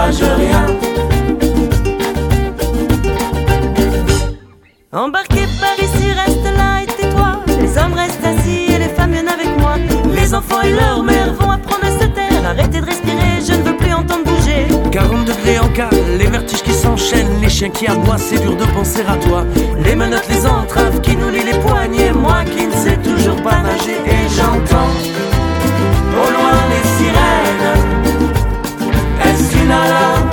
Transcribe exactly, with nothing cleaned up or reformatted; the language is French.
lâche rien. Embarquez par ici, reste là et tais-toi. Les hommes restent assis et les femmes viennent avec moi. Les enfants et leur mère vont apprendre à se taire. Arrêtez de respirer, je ne veux plus entendre bouger. Quarante degrés en cale, les vertiges qui s'enchaînent, les chiens qui aboient, c'est dur de penser à toi. Les menottes, les entraves qui nous lient les poignets, moi qui ne